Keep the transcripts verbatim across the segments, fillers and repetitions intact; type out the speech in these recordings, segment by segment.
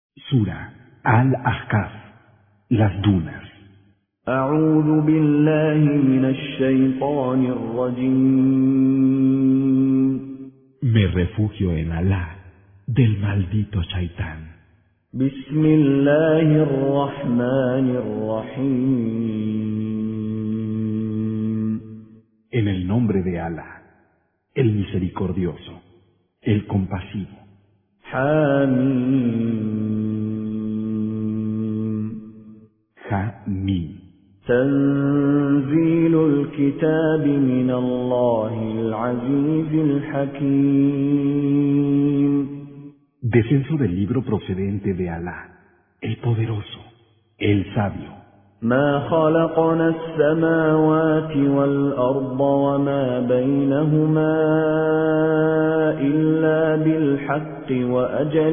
Sura Al-Ahqaf, las dunas. أعوذ بالله من الشيطان الرجيم. Me refugio en Alá, del maldito Shaitán. بسم الله الرحمن الرحيم. En el nombre de Alá, el misericordioso, el compasivo. حميم. Ha-Mim. تنزيل الكتاب من الله العزيز الحكيم. Descenso del libro procedente de Alá, el poderoso, el sabio. ما خلقنا السماوات والأرض وما بينهما إلا بالحق وأجل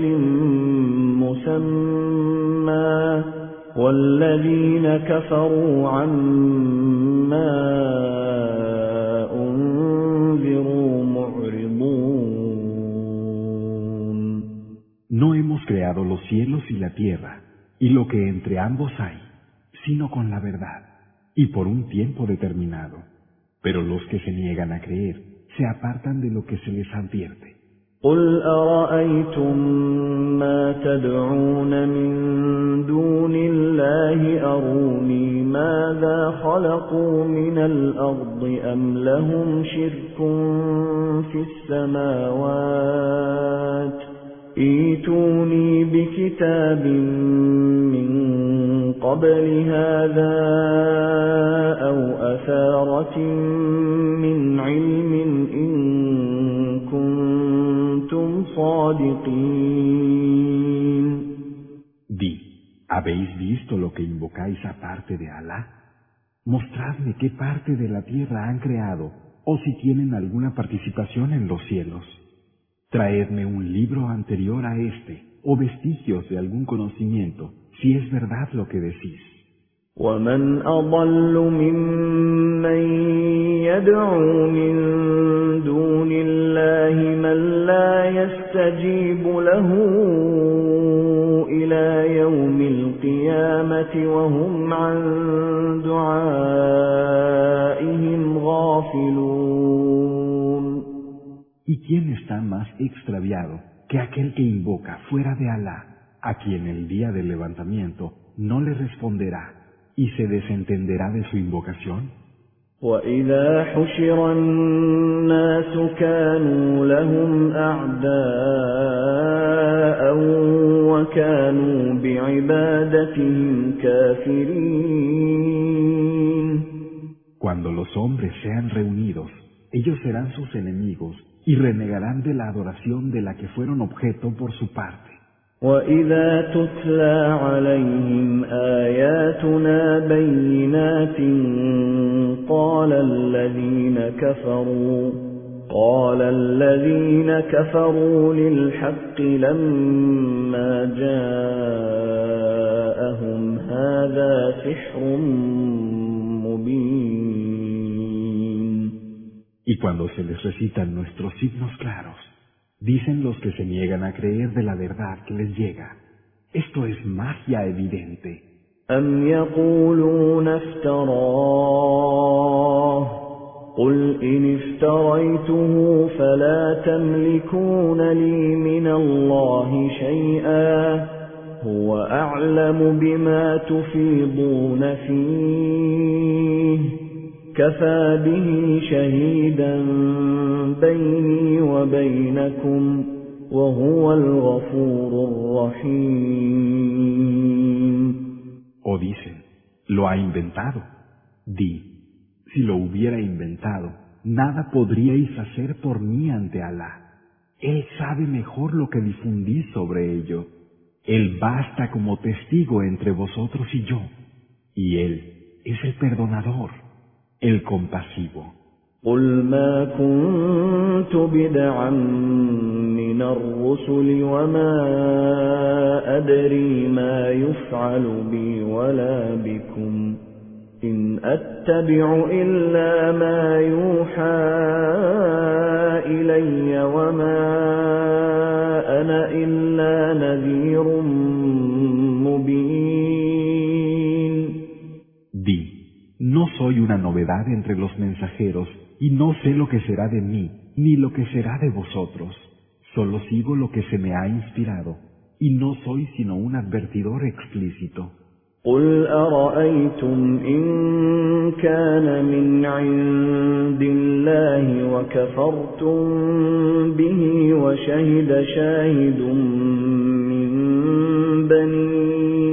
مسمى والذين كفروا عما أنذروا معرضون. No hemos creado los cielos y la tierra, y lo que entre ambos hay, sino con la verdad, y por un tiempo determinado. Pero los que se niegan a creer, se apartan de lo que se les advierte. قل أرأيتم ما تدعون من دون الله أروني ماذا خلقوا من الأرض أم لهم شرك في السماوات ائتوني بكتاب من قبل هذا أو أثارة من علم إن كنتم صادقين. Di, ¿habéis visto lo que invocáis aparte de Alá? Mostradme qué parte de la tierra han creado, o si tienen alguna participación en los cielos. Traedme un libro anterior a este, o vestigios de algún conocimiento, si es verdad lo que decís. وَمَنْ أَضَلُّ مِمَّنْ يَدْعُو مِنْ دُونِ اللَّهِ مَنْ لَا يَسْتَجِيبُ لَهُ إِلَى يَوْمِ الْقِيَامَةِ وَهُمْ عَنْ دُعَائِهِمْ غَافِلُونَ. ¿Y quién está más extraviado que aquel que invoca fuera de Alá, a quien el día del levantamiento no le responderá y se desentenderá de su invocación? وَإِذَا حُشِرَ النَّاسُ كَانُوا لَهُمْ أَعْدَاءً وَكَانُوا بِعِبَادَتِهِمْ كَافِرِينَ. Cuando los hombres sean reunidos, ellos serán sus enemigos y renegarán de la adoración de la que fueron objeto por su parte. وَإِذَا تُتْلَى عَلَيْهِمْ آيَاتُنَا بَيِّنَاتٍ قَالَ الَّذِينَ كَفَرُوا قَالَ الَّذِينَ كَفَرُوا لِلْحَقِّ لَمَّا جَاءَهُمْ هَذَا سِحْرٌ مُبِينٌ. Y cuando se les recitan nuestros signos claros, dicen los que se niegan a creer de la verdad que les llega: esto es magia evidente. أَمْ يَقُولُونَ افْتَرَاهُ قُلْ إِنِ افْتَرَيْتُهُ فَلَا تَمْلِكُونَ لِي مِنَ اللَّهِ شَيْئًا هُوَ أَعْلَمُ بِمَا تُفِيضُونَ فِيهِ كَفَى بِهِ شَهِيدًا بَيْنِي وَبَيْنَكُمْ وَهُوَ الْغَفُورُ الرَّحِيمُ. O dicen, lo ha inventado. Di, si lo hubiera inventado, nada podríais hacer por mí ante Alá. Él sabe mejor lo que difundís sobre ello. Él basta como testigo entre vosotros y yo. Y Él es el perdonador, el compasivo. قُلْ مَا كُنْتُ بِدْعًا مِنَ الرُّسُلِ وَمَا أَدْرِي مَا يُفْعَلُ بِي وَلَا بِكُمْ إِنْ أَتَّبِعُ إِلَّا مَا يُوحَى إِلَيَّ وَمَا أَنَا إِلَّا نَذِيرٌ soy una novedad entre los mensajeros, y no sé lo que será de mí, ni lo que será de vosotros. Solo sigo lo que se me ha inspirado, y no soy sino un advertidor explícito. قل أرأيتم إن كان من عند الله وكفرتم به وشهد شاهد من بني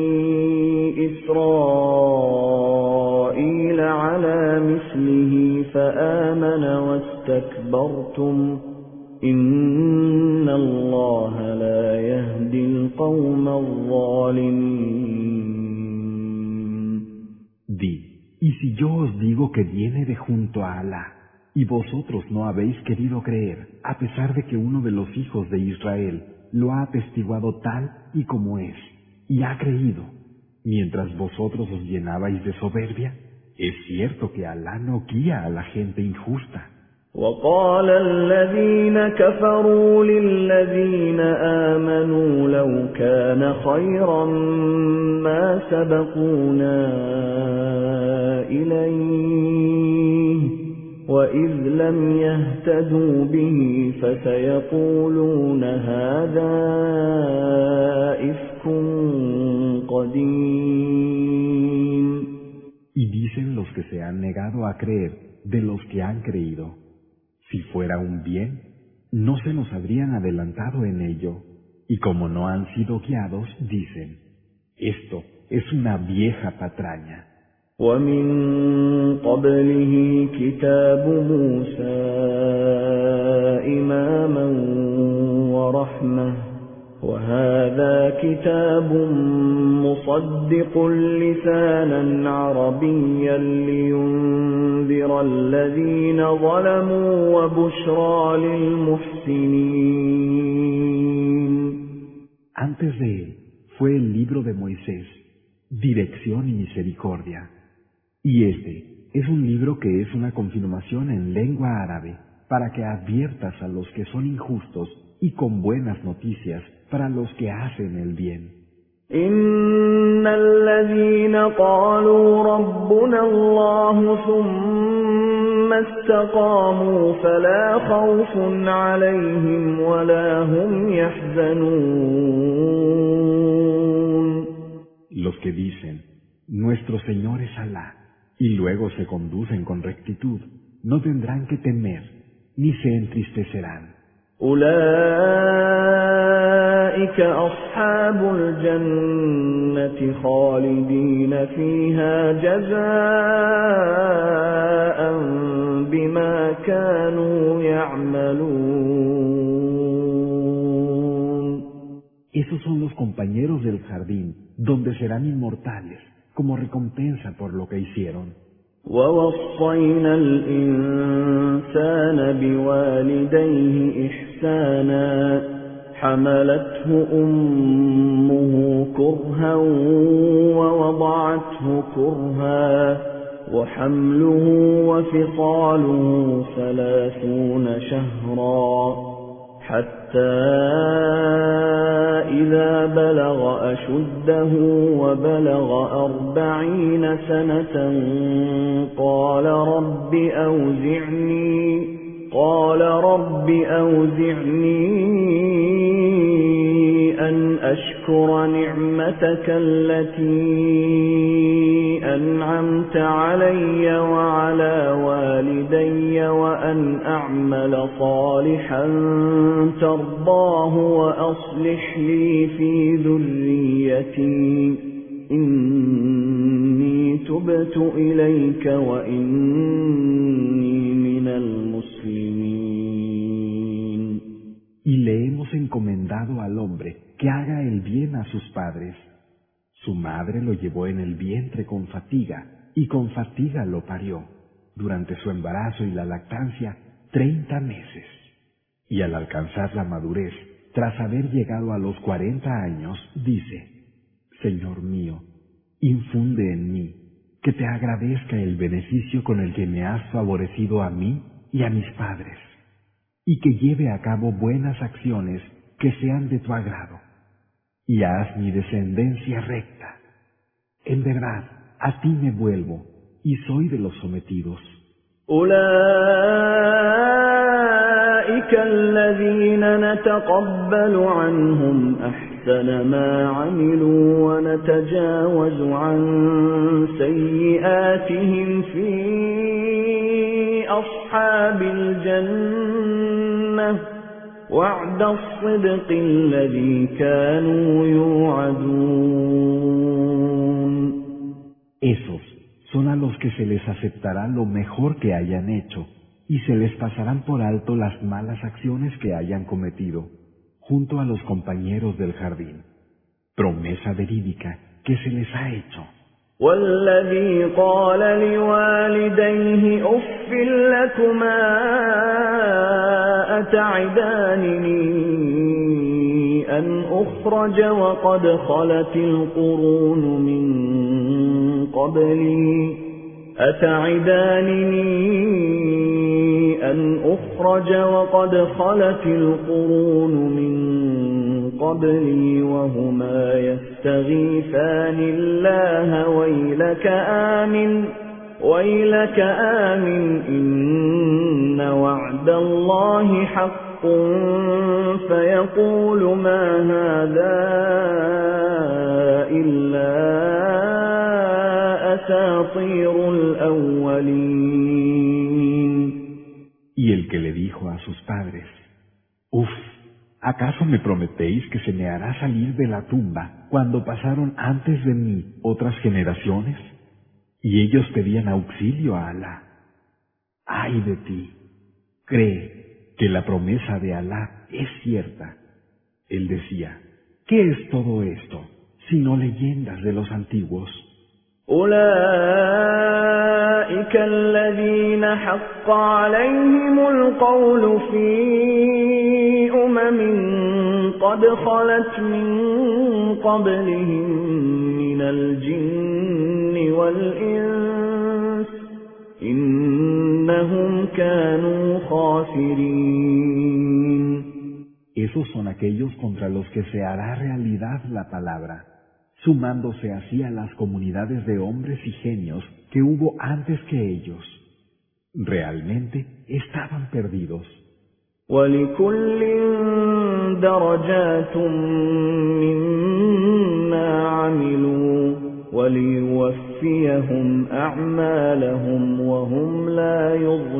إسرائيل على مثله فآمن واستكبرتم إن الله لا يهدي القوم الظالمين. Di, y si yo os digo que viene de junto a Alá, y vosotros no habéis querido creer, a pesar de que uno de los hijos de Israel lo ha atestiguado tal y como es, y ha creído, mientras vosotros os llenabais de soberbia, es cierto que Alá no guía a la gente injusta. وقال الذين كفروا للذين آمنوا لو كان خيرا ما سبقونا إليه وإذ لم يهتدوا به فسيقولون هذا إفك قديم. Y dicen los que se han negado a creer de los que han creído, si fuera un bien, no se nos habrían adelantado en ello, y como no han sido guiados, dicen, esto es una vieja patraña. ومن قبله كتاب موسى إماما ورحمة وهذا كتاب مصدق لسانا عربيا لينذر الذين ظلموا وبشرى للمحسنين. Antes de él fue el libro de Moisés, dirección y misericordia. Y este es un libro que es una confirmación en lengua árabe, para que adviertas a los que son injustos y con buenas noticias para los que hacen el bien. إن الذين قالوا ربنا الله ثم استقاموا فلا خوف عليهم ولا هم يحزنون. Los que dicen, nuestro Señor es Alá, y luego se conducen con rectitud, no tendrán que temer, ni se entristecerán. أولئك أصحاب الجنة خالدين فيها جزاء بما كانوا يعملون. Esos son los compañeros del jardín, donde serán inmortales, como recompensa por lo que hicieron. ووصينا الإنسان بوالديه إحسانا حملته أمه كرها ووضعته كرها وحمله وفصاله ثلاثون شهرا حتى إذا بلغ أشده وبلغ أربعين سنة قال رب أوزعني قال رب أوزعني أن أشكر نعمتك التي أنعمت علي وعلى والدي وأن أعمل صالحا ترضاه وأصلح لي في ذريتي إني تبت إليك وإني من المسلمين. Y le hemos encomendado al hombre que haga el bien a sus padres. Su madre lo llevó en el vientre con fatiga, y con fatiga lo parió, durante su embarazo y la lactancia, treinta meses. Y al alcanzar la madurez, tras haber llegado a los cuarenta años, dice, Señor mío, infunde en mí, que te agradezca el beneficio con el que me has favorecido a mí y a mis padres, y que lleve a cabo buenas acciones que sean de tu agrado, y haz mi descendencia recta. En verdad, a ti me vuelvo, y soy de los sometidos. أولئك الذين نتقبل عنهم أحسن ما عملوا ونتجاوز عن سيئاتهم في أصحاب الجنة وعد الصدق الذي كانوا يوعدون. Esos son a los que se les aceptará lo mejor que hayan hecho, y se les pasarán por alto las malas acciones que hayan cometido, junto a los compañeros del jardín. Promesa verídica que se les ha hecho. والذي قال لوالديه أف لكما أتعدانني أن أخرج وقد خلت القرون من قبلي أتعدانني أن أخرج وقد خلت القرون من قبلي وهما يستغيثان الله ويلك آمن ويلك آمن إن وعد الله حق فيقول ما هذا إلا أساطير الأولين. Y el que le dijo a sus padres, Uf, ¿acaso me prometéis que se me hará salir de la tumba cuando pasaron antes de mí otras generaciones? Y ellos pedían auxilio a Alá. ¡Ay de ti! Cree que la promesa de Alá es cierta. Él decía, ¿qué es todo esto, sino leyendas de los antiguos? أولئك الذين حق عليهم القول في أمم قد خلت من قبلهم من الجن والإنس إنهم كانوا خاسرين. Esos son aquellos contra los que se hará realidad la palabra, sumándose así a las comunidades de hombres y genios que hubo antes que ellos. Realmente estaban perdidos. وَلِكُلٍّ دَرَجَاتٌ مِّمَّا عَمِلُوا وَلِيُوَفِّيَهُمْ أَعْمَالَهُمْ وَهُمْ لَا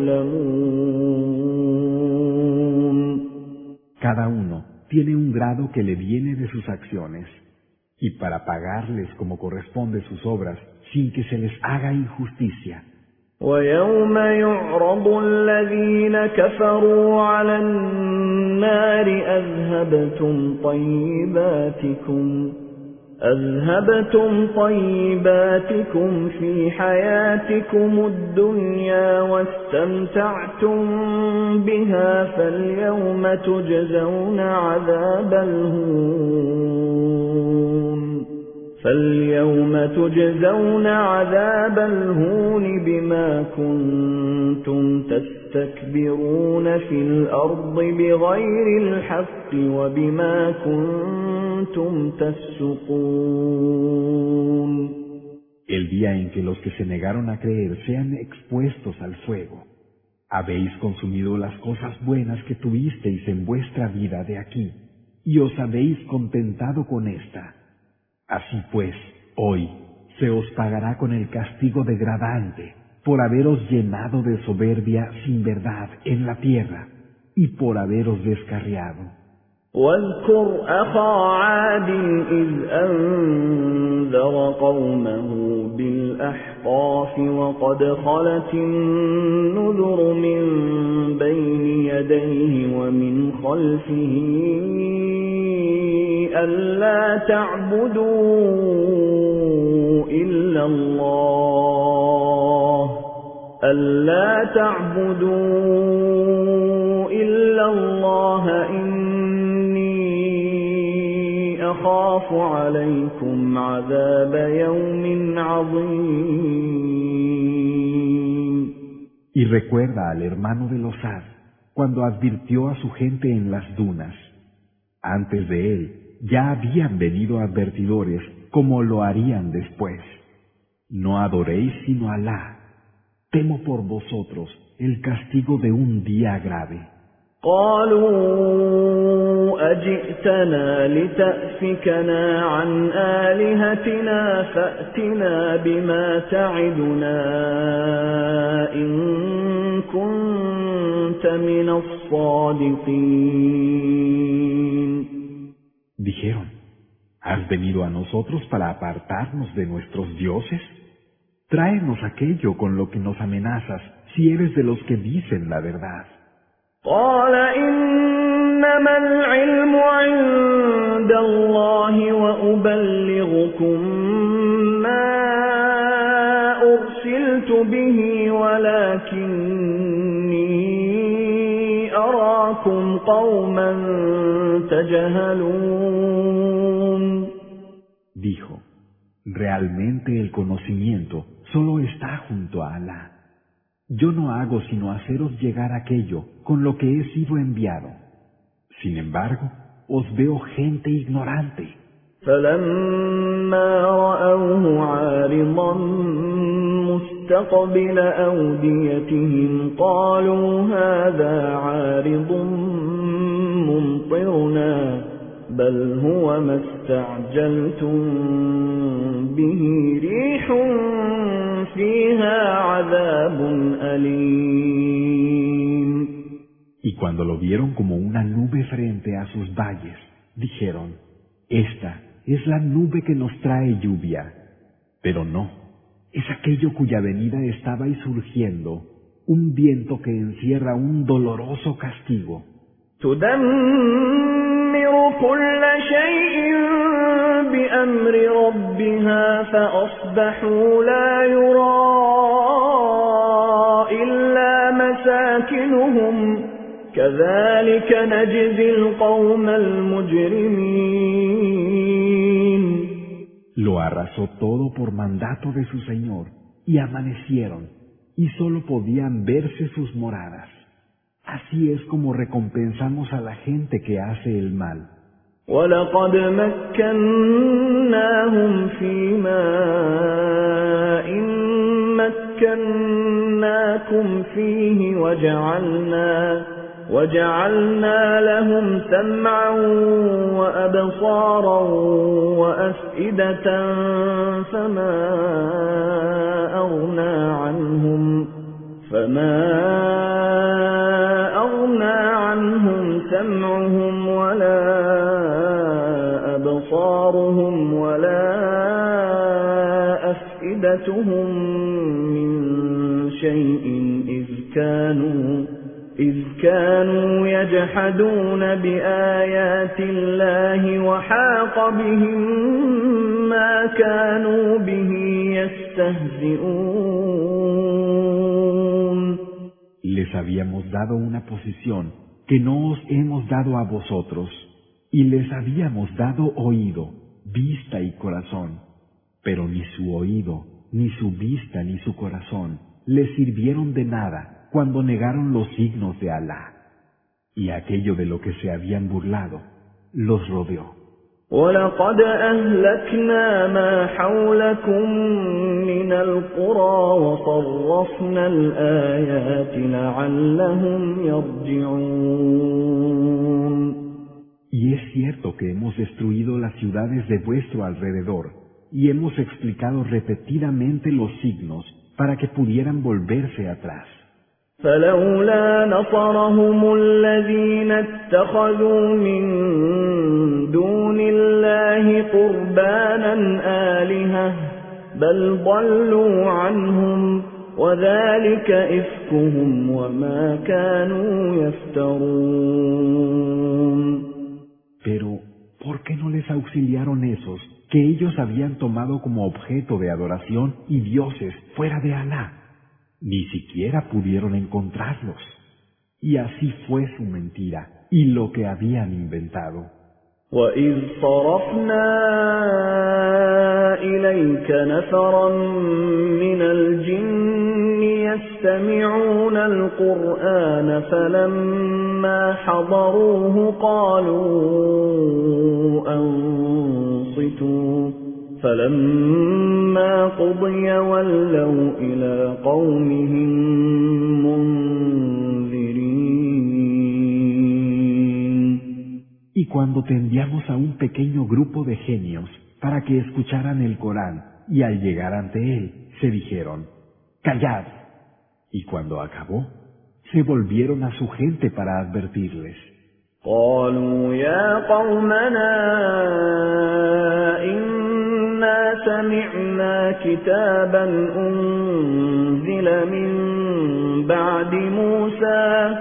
يُظْلَمُونَ. Cada uno tiene un grado que le viene de sus acciones, y para pagarles como corresponde sus obras, sin que se les haga injusticia. وَيَوْمَ يُعْرَضُ الَّذِينَ كَفَرُوا عَلَى النَّارِ أَذْهَبْتُمْ طَيِّبَاتِكُمْ أَذْهَبْتُمْ طَيِّبَاتِكُمْ فِي حَيَاتِكُمُ الدُّنْيَا وَاسْتَمْتَعْتُمْ بِهَا فَالْيَوْمَ تُجْزَوْنَ عَذَابَ الْهُونِ فَالْيَوْمَ تُجْزَوْنَ عَذَابَ الْهُونِ بِمَا كُنتُمْ تَسْتَكْبِرُونَ فِي الْأَرْضِ بِغَيْرِ الْحَقِّ وَبِمَا كُنتُمْ تَفْسُقُونَ. El día en que los que se negaron a creer sean expuestos al fuego. Habéis consumido las cosas buenas que tuvisteis en vuestra vida de aquí, y os habéis contentado con esta. Así pues, hoy se os pagará con el castigo degradante por haberos llenado de soberbia sin verdad en la tierra y por haberos descarriado. واذكر أخا عاد إذ أنذر قومه بالأحقاف وقد خلت النذر من بين يديه ومن خلفه ألا تعبدوا إلا الله ألا تعبدوا إلا الله إني أخاف عليكم عذاب يوم عظيم. Y recuerda al hermano de los Ad cuando advirtió a su gente en las dunas. Antes de él ya habían venido advertidores como lo harían después. No adoréis sino a Alá. Temo por vosotros el castigo de un día grave. قالوا أجئتنا لتأفكنا عن آلهتنا فأتنا بما تعدنا إن كنت من الصادقين. Dijeron, ¿has venido a nosotros para apartarnos de nuestros dioses? Tráenos aquello con lo que nos amenazas, si eres de los que dicen la verdad. قال إنما العلم عند الله وأبلغكم ما أرسلت به ولكني أراكم قوما تجهلون. Dijo, realmente el conocimiento solo está junto a Alá. Yo no hago sino haceros llegar aquello con lo que he sido enviado. Sin embargo, os veo gente ignorante. فلما رأوه عارضا مستقبل أوديتهم قالوا هذا عارض ممطرنا بل هو ما استعجلتم به ريح فيها عذاب أليم. Y cuando lo vieron como una nube frente a sus valles, dijeron, esta es la nube que nos trae lluvia. Pero no, es aquello cuya venida estaba y surgiendo, un viento que encierra un doloroso castigo. تدمر كل شيء بأمر ربها فأصبحوا لا يرى إلا مساكنهم كذلك نجزي القوم المجرمين. Lo arrasó todo por mandato de su Señor, y amanecieron, y solo podían verse sus moradas. Así es como recompensamos a la gente que hace el mal. وَلَقَدْ مَكَّنَّاهُمْ فِي مَاءٍ مَكَّنَّاكُمْ فِيهِ وَجَعَلْنَا وَجَعَلْنَا لَهُمْ سَمْعًا وَأَبْصَارًا وَأَفْئِدَةً فَمَا أَغْنَى عَنْهُمْ فَمَا أَغْنَى عَنْهُمْ سَمْعُهُمْ وَلَا أَبْصَارُهُمْ وَلَا أَفْئِدَتُهُمْ مِنْ شَيْءٍ إِذْ كَانُوا إِذْ كَانُوا يَجْحَدُونَ بِآيَاتِ اللَّهِ وَحَاقَ بِهِمْ مَا كَانُوا بِهِ يَسْتَهْزِئُونَ. Les habíamos dado una posición que no os hemos dado a vosotros, y les habíamos dado oído, vista y corazón, pero ni su oído, ni su vista, ni su corazón les sirvieron de nada cuando negaron los signos de Alá, y aquello de lo que se habían burlado los rodeó. وَلَقَدْ أَهْلَكْنَا مَا حَوْلَكُمْ مِنَ الْقُرَى وَصَرَّفْنَا الْآيَاتِ لَعَلَّهُمْ يَرْجِعُونَ. Y es cierto que hemos destruido las ciudades de vuestro alrededor, y hemos explicado repetidamente los signos para que pudieran volverse atrás. فلولا نصرهم الذين اتخذوا من دون الله قربانا آلهة بل ضلوا عنهم وذلك إفكهم وما كانوا يفترون. Pero, ¿por qué no les auxiliaron esos que ellos habían tomado como objeto de adoración y dioses fuera de Alá? Ni siquiera pudieron encontrarlos. Y así fue su mentira y lo que habían inventado. وَإِذْ صَرَفْنَا إِلَيْكَ نَفَرًا مِنَ الْجِنِّ يَسْتَمِعُونَ الْقُرْآنَ فَلَمَّا حَضَرُوهُ قَالُوا أَنصِتُوا فلما قضي ولوا إلى قومهم منذرين. Y cuando te enviamos a un pequeño grupo de genios para que escucharan el Corán, y al llegar ante él, se dijeron, ¡callad! Y cuando acabó, se volvieron a su gente para advertirles. قالوا يا قومنا إنا سمعنا كتابا أنزل من بعد موسى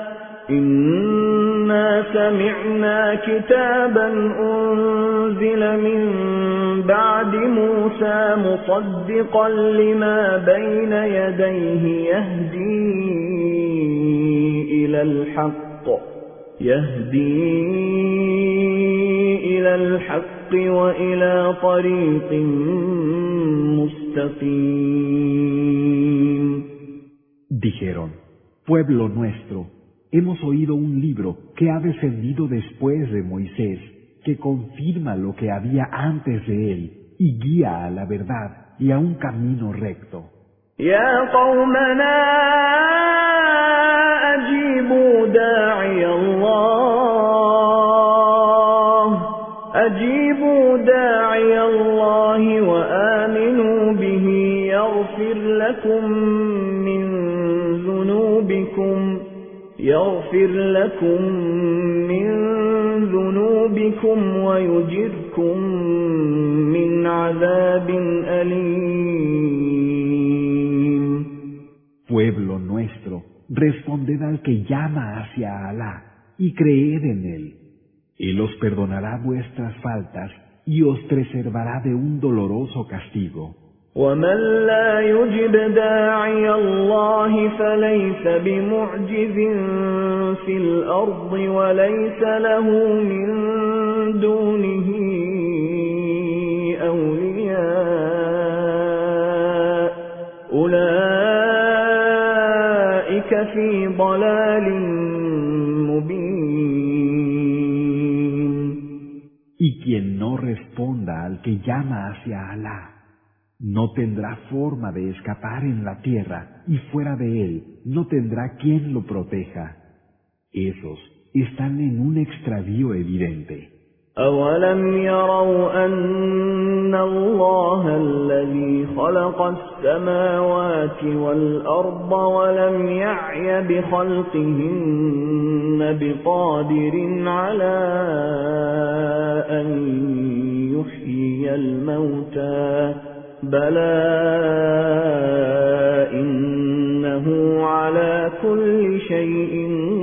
إنا سمعنا كتابا أنزل من بعد موسى مصدقا لما بين يديه يهدي إلى الحق يهدي إلى الحق وإلى طريق مستقيم. Dijeron, pueblo nuestro, hemos oído un libro que ha descendido después de Moisés, que confirma lo que había antes de él y guía a la verdad y a un camino recto. يا قومنا أجيبوا داعي الله أجيبوا داعي الله وآمنوا به يغفر لكم من ذنوبكم يغفر لكم من ذنوبكم ويجركم من عذاب أليم. Pueblo nuestro, responded al que llama hacia Alá y creed en él. Él os perdonará vuestras faltas y os preservará de un doloroso castigo. ومن لا يجب داعي الله فليس بمعجز في الأرض وليس له من دونه أولياء أولئك في ضلال مبين. Y quien no responda al que llama hacia Alá no tendrá forma de escapar en la tierra, y fuera de él no tendrá quien lo proteja. Esos están en un extravío evidente. أَوَلَمْ يَرَوْا أَنَّ اللَّهَ الَّذِي خَلَقَ السَّمَاوَاتِ وَالْأَرْضَ وَلَمْ يَعْيَ بِخَلْقِهِنَّ بِقَادِرٍ عَلَى أَن يُحْيِيَ الْمَوْتَى بَلَى إِنَّهُ عَلَى كُلِّ شَيْءٍ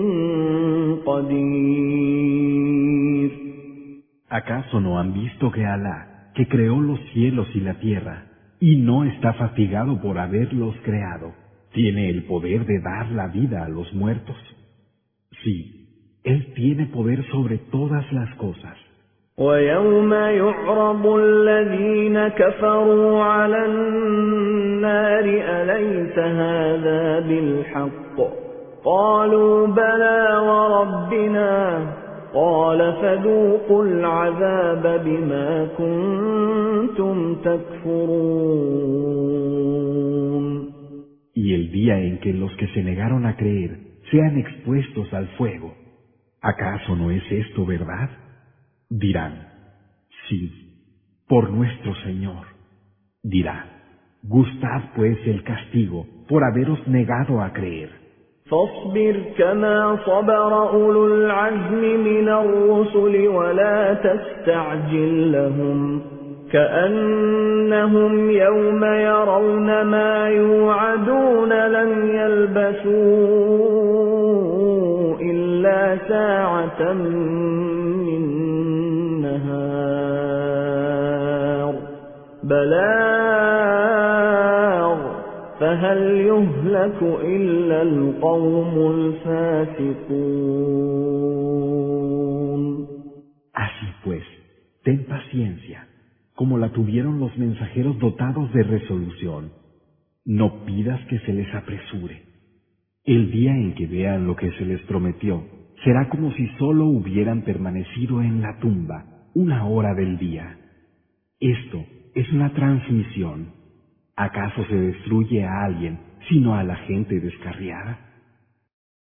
قَدِيرٌ. ¿Acaso no han visto que Alá, que creó los cielos y la tierra, y no está fatigado por haberlos creado, tiene el poder de dar la vida a los muertos? Sí, Él tiene poder sobre todas las cosas. وَيَوْمَ يُعْرَضُ الَّذِينَ كَفَرُوا عَلَى النَّارِ أَلَيْسَ هَذَا بِالْحَقِّ قَالُوا بَلَى وَرَبِّنَا قَالَ فَذُوقُوا الْعَذَابَ بِمَا كُنتُمْ تَكْفُرُونَ. Y el día en que los que se negaron a creer sean expuestos al fuego, ¿acaso no es esto verdad? Dirán, sí, por nuestro Señor. Dirá, gustad pues el castigo por haberos negado a creer. فاصبر كما صبر أولو العزم من الرسل ولا تستعجل لهم كأنهم يوم يرون ما يوعدون لم يلبثوا إلا ساعة من نهار بلاغ فهل يهلك إلا القوم الفاسقون. Así pues, ten paciencia, como la tuvieron los mensajeros dotados de resolución. No pidas que se les apresure. El día en que vean lo que se les prometió, será como si solo hubieran permanecido en la tumba una hora del día. Esto es una transmisión. ¿Acaso se destruye a alguien sino a la gente descarriada?